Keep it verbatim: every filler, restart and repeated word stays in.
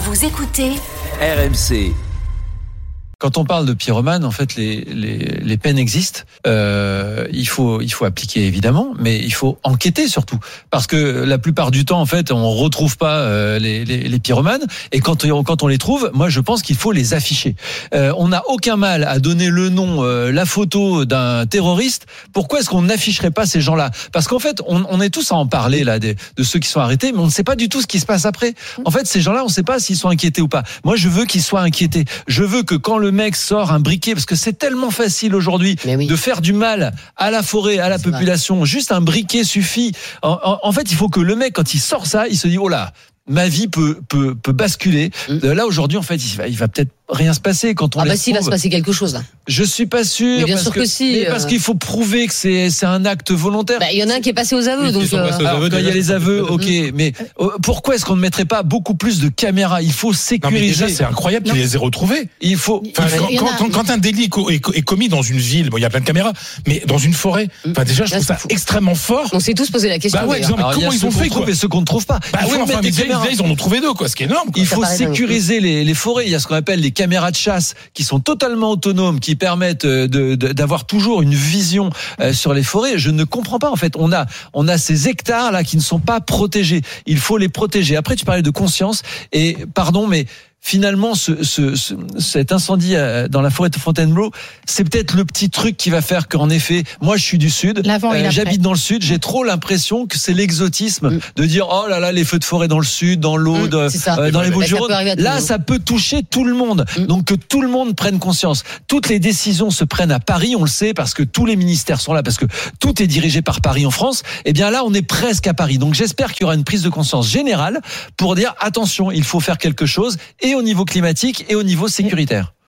Vous écoutez R M C. Quand on parle de pyromane, en fait, les, les, les peines existent. Euh, il faut, il faut appliquer évidemment, mais il faut enquêter surtout, parce que la plupart du temps, en fait, on retrouve pas euh, les, les, les pyromanes. Et quand on, quand on les trouve, moi, je pense qu'il faut les afficher. Euh, on n'a aucun mal à donner le nom, euh, la photo d'un terroriste. Pourquoi est-ce qu'on n'afficherait pas ces gens-là ? Parce qu'en fait, on, on est tous à en parler là, de, de ceux qui sont arrêtés, mais on ne sait pas du tout ce qui se passe après. En fait, ces gens-là, on ne sait pas s'ils sont inquiétés ou pas. Moi, je veux qu'ils soient inquiétés. Je veux que quand le Le mec sort un briquet, parce que c'est tellement facile aujourd'hui oui. de faire du mal à la forêt, à la c'est population. Vrai. Juste un briquet suffit. En, en, en fait, il faut que le mec, quand il sort ça, il se dit, oh là, ma vie peut, peut, peut basculer. Mmh. Là, aujourd'hui, en fait, il va, il va peut-être rien se passer quand on ah les bah si, il va se passer quelque chose là. Je suis pas sûr. Mais bien parce sûr que, que si. Mais parce qu'il faut prouver que c'est c'est un acte volontaire. Bah, il y en a un qui est passé aux aveux. Oui, donc. Euh... Alors, il y a les aveux, ok. Mais euh, pourquoi est-ce qu'on ne mettrait pas beaucoup plus de caméras ? Il faut sécuriser. Non, mais déjà, c'est incroyable qu'il les ait retrouvés. Il faut. Enfin, quand, il quand, quand, quand un délit est commis dans une ville, bon, il y a plein de caméras, mais dans une forêt, enfin déjà, je trouve ça extrêmement fort. On s'est tous posé la question. Bah ouais, non, mais alors, comment ils ont fait quoi ? Et ceux qu'on ne trouve pas. Bah oui, enfin, mais déjà, ils en ont trouvé deux, quoi. Ce qui est énorme. Il faut sécuriser les les forêts. Il y a ce qu'on appelle les caméras de chasse qui sont totalement autonomes, qui permettent de, de, d'avoir toujours une vision euh, sur les forêts. Je ne comprends pas, en fait. On a, on a ces hectares là qui ne sont pas protégés. Il faut les protéger. Après, tu parlais de conscience et pardon, mais finalement, ce, ce, ce, cet incendie dans la forêt de Fontainebleau, c'est peut-être le petit truc qui va faire qu'en effet, moi je suis du Sud, euh, j'habite dans le Sud, j'ai trop l'impression que c'est l'exotisme mmh. de dire oh là là, les feux de forêt dans le Sud, dans l'Aude, mmh, euh, dans les Bouches-du-Rhône. Là, ça peut toucher tout le monde. Mmh. Donc que tout le monde prenne conscience. Toutes les décisions se prennent à Paris, on le sait, parce que tous les ministères sont là, parce que tout est dirigé par Paris en France. Et bien là, on est presque à Paris. Donc j'espère qu'il y aura une prise de conscience générale pour dire attention, il faut faire quelque chose. Et au niveau climatique et au niveau sécuritaire.